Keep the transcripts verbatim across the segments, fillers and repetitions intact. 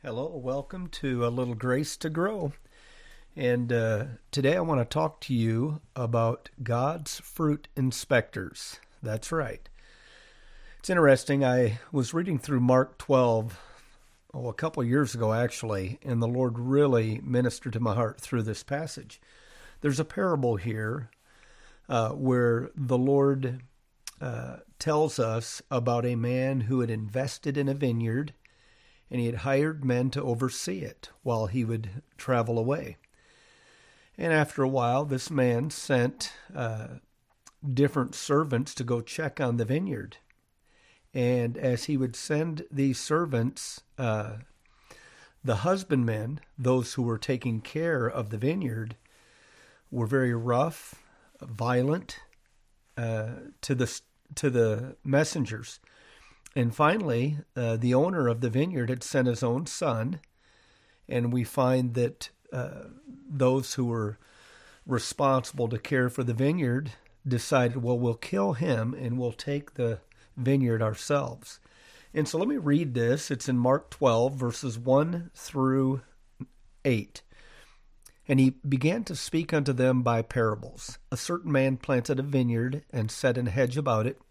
Hello, welcome to A Little Grace to Grow. And uh, today I want to talk to you about God's fruit inspectors. That's right. It's interesting. I was reading through Mark twelve oh, a couple of years ago, actually, and the Lord really ministered to my heart through this passage. There's a parable here uh, where the Lord uh, tells us about a man who had invested in a vineyard, and he had hired men to oversee it while he would travel away. And after a while, this man sent uh, different servants to go check on the vineyard. And as he would send these servants, uh, the husbandmen, those who were taking care of the vineyard, were very rough, violent uh, to the to the messengers. And finally, uh, the owner of the vineyard had sent his own son, and we find that uh, those who were responsible to care for the vineyard decided, well, we'll kill him and we'll take the vineyard ourselves. And so let me read this. It's in Mark twelve, verses one through eight. And he began to speak unto them by parables. A certain man planted a vineyard and set an hedge about it,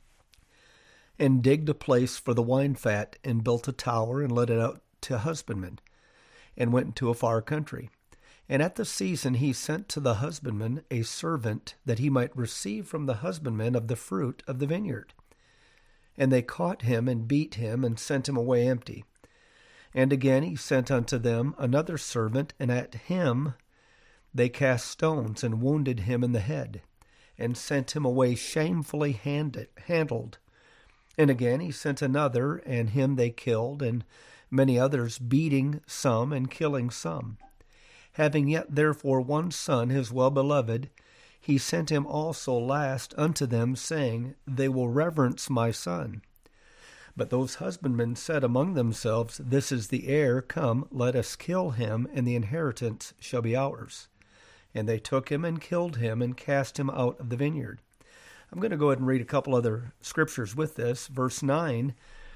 and digged a place for the wine fat, and built a tower, and let it out to husbandmen, and went into a far country. And at the season he sent to the husbandman a servant, that he might receive from the husbandman of the fruit of the vineyard. And they caught him, and beat him, and sent him away empty. And again he sent unto them another servant, and at him they cast stones, and wounded him in the head, and sent him away shamefully handed, handled. And again he sent another, and him they killed, and many others, beating some and killing some. Having yet therefore one son, his well-beloved, he sent him also last unto them, saying, They will reverence my son. But those husbandmen said among themselves, This is the heir, come, let us kill him, and the inheritance shall be ours. And they took him and killed him, and cast him out of the vineyard. I'm going to go ahead and read a couple other scriptures with this. Verse nine,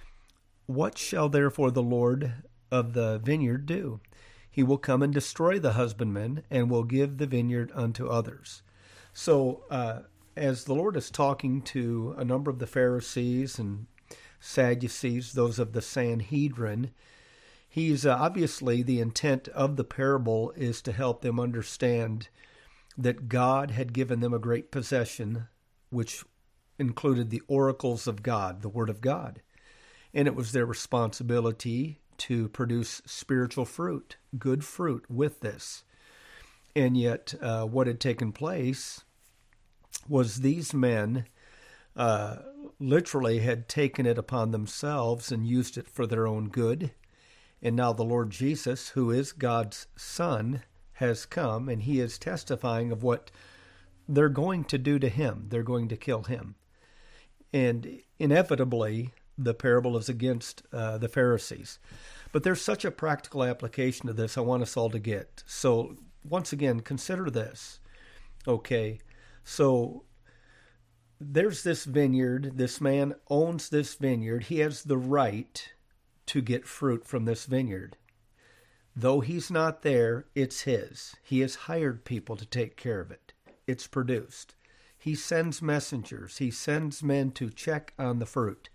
What shall therefore the Lord of the vineyard do? He will come and destroy the husbandmen, and will give the vineyard unto others. So uh, as the Lord is talking to a number of the Pharisees and Sadducees, those of the Sanhedrin, he's uh, obviously the intent of the parable is to help them understand that God had given them a great possession, which included the oracles of God, the Word of God. And it was their responsibility to produce spiritual fruit, good fruit with this. And yet uh, what had taken place was these men uh, literally had taken it upon themselves and used it for their own good. And now the Lord Jesus, who is God's Son, has come, and he is testifying of what they're going to do to him. They're going to kill him. And inevitably, the parable is against uh, the Pharisees. But there's such a practical application to this I want us all to get. So once again, consider this. Okay, so there's this vineyard. This man owns this vineyard. He has the right to get fruit from this vineyard. Though he's not there, it's his. He has hired people to take care of it. It's produced. He sends messengers. He sends men to check on the fruit,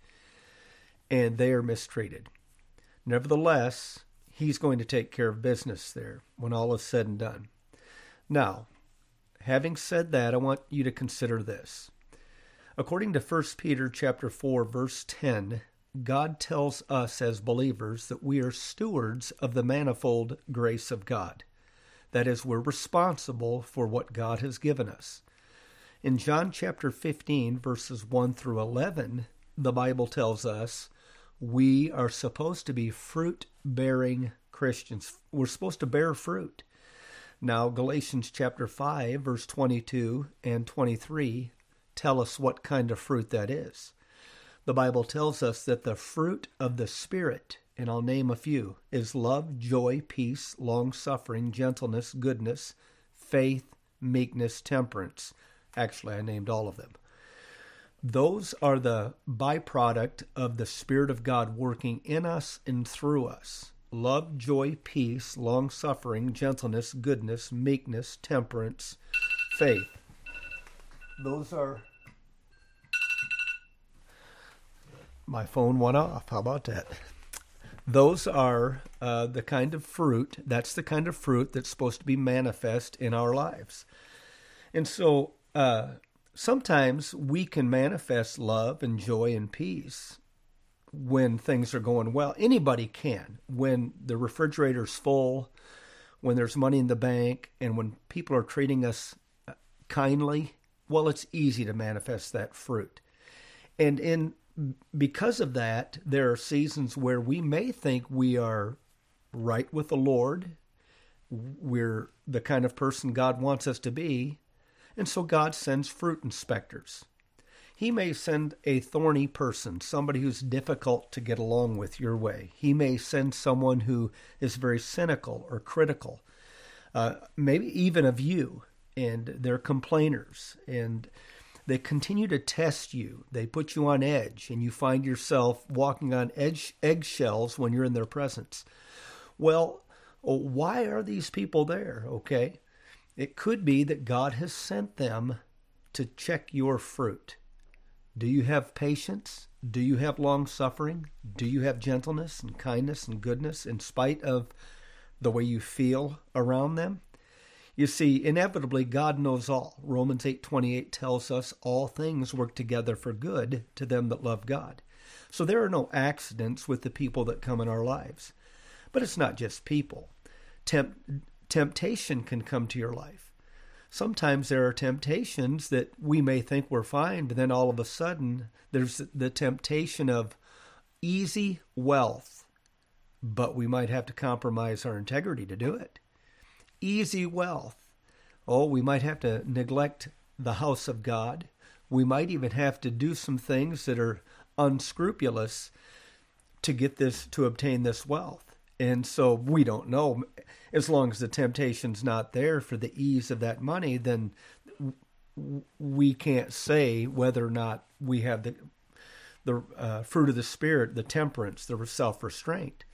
and they are mistreated. Nevertheless, he's going to take care of business there when all is said and done. Now, having said that, I want you to consider this. According to First Peter chapter four, verse ten, God tells us as believers that we are stewards of the manifold grace of God. That is, we're responsible for what God has given us. In John chapter fifteen, verses one through eleven, the Bible tells us we are supposed to be fruit-bearing Christians. We're supposed to bear fruit. Now, Galatians chapter five, verse twenty-two and twenty-three tell us what kind of fruit that is. The Bible tells us that the fruit of the Spirit, and I'll name a few, is love, joy, peace, long-suffering, gentleness, goodness, faith, meekness, temperance. Actually, I named all of them. Those are the byproduct of the Spirit of God working in us and through us. love, joy, peace, long-suffering, gentleness, goodness, meekness, temperance, faith. Those are... My phone went off. How about that? Those are uh, the kind of fruit, that's the kind of fruit that's supposed to be manifest in our lives. And so uh, sometimes we can manifest love and joy and peace when things are going well. Anybody can. When the refrigerator's full, when there's money in the bank, and when people are treating us kindly, well, it's easy to manifest that fruit. And in because of that, there are seasons where we may think we are right with the Lord. We're the kind of person God wants us to be. And so God sends fruit inspectors. He may send a thorny person, somebody who's difficult to get along with your way. He may send someone who is very cynical or critical, uh, maybe even of you, and they're complainers, and they continue to test you. They put you on edge, and you find yourself walking on edge, eggshells when you're in their presence. Well, why are these people there? Okay, it could be that God has sent them to check your fruit. Do you have patience? Do you have long suffering? Do you have gentleness and kindness and goodness in spite of the way you feel around them? You see, inevitably, God knows all. Romans eight twenty-eight tells us all things work together for good to them that love God. So there are no accidents with the people that come in our lives. But it's not just people. Temp- temptation can come to your life. Sometimes there are temptations that we may think we're fine, but then all of a sudden there's the temptation of easy wealth, but we might have to compromise our integrity to do it. Easy wealth. Oh, we might have to neglect the house of God. We might even have to do some things that are unscrupulous to get this, to obtain this wealth. And so we don't know. As long as the temptation's not there for the ease of that money, then we can't say whether or not we have the the uh, fruit of the Spirit, the temperance, the self-restraint.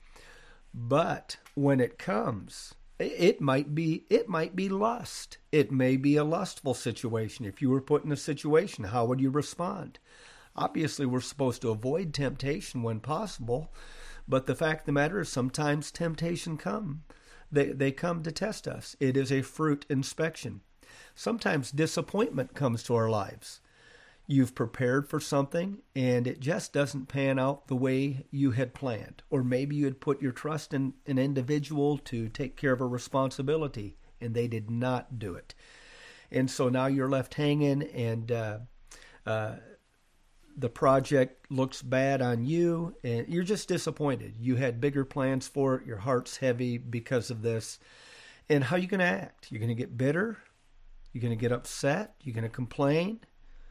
But when it comes, it might be it might be lust. It may be a lustful situation. If you were put in a situation, how would you respond? Obviously, we're supposed to avoid temptation when possible, but the fact of the matter is sometimes temptation come. They they come to test us. It is a fruit inspection. Sometimes disappointment comes to our lives. You've prepared for something and it just doesn't pan out the way you had planned. Or maybe you had put your trust in an individual to take care of a responsibility and they did not do it. And so now you're left hanging and uh, uh, the project looks bad on you and you're just disappointed. You had bigger plans for it. Your heart's heavy because of this. And how are you going to act? You're going to get bitter? You're going to get upset? You're going to complain?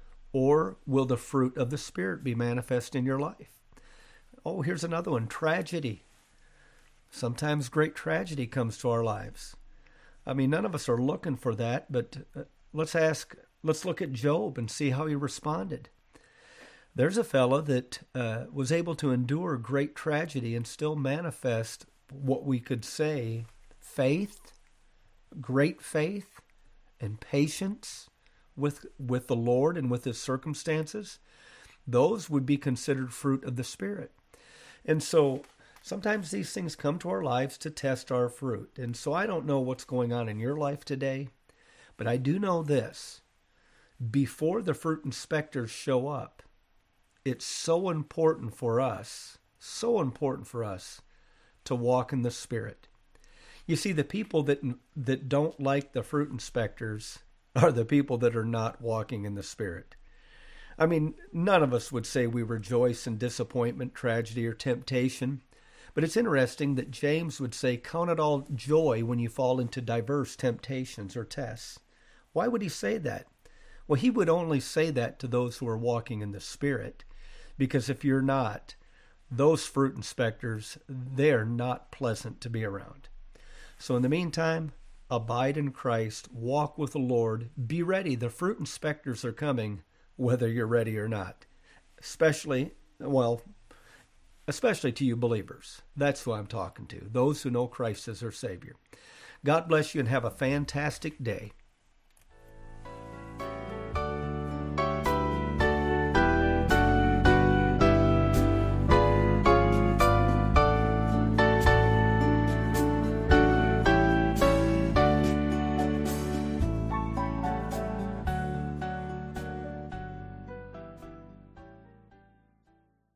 Or will the fruit of the Spirit be manifest in your life? Oh, here's another one. Tragedy. Sometimes great tragedy comes to our lives. I mean, none of us are looking for that, but uh, let's ask, let's look at Job and see how he responded. There's a fellow that uh, was able to endure great tragedy and still manifest what we could say faith, great faith, and patience with with the Lord and with his circumstances. Those would be considered fruit of the Spirit. And so sometimes these things come to our lives to test our fruit. And so I don't know what's going on in your life today, but I do know this. Before the fruit inspectors show up, it's so important for us, so important for us to walk in the Spirit. You see, the people that that don't like the fruit inspectors are the people that are not walking in the Spirit. I mean, none of us would say we rejoice in disappointment, tragedy, or temptation. But it's interesting that James would say, count it all joy when you fall into diverse temptations or tests. Why would he say that? Well, he would only say that to those who are walking in the Spirit. Because if you're not, those fruit inspectors, they're not pleasant to be around. So in the meantime, abide in Christ, walk with the Lord, be ready. The fruit inspectors are coming, whether you're ready or not. Especially, well, especially to you believers. That's who I'm talking to, those who know Christ as their Savior. God bless you and have a fantastic day.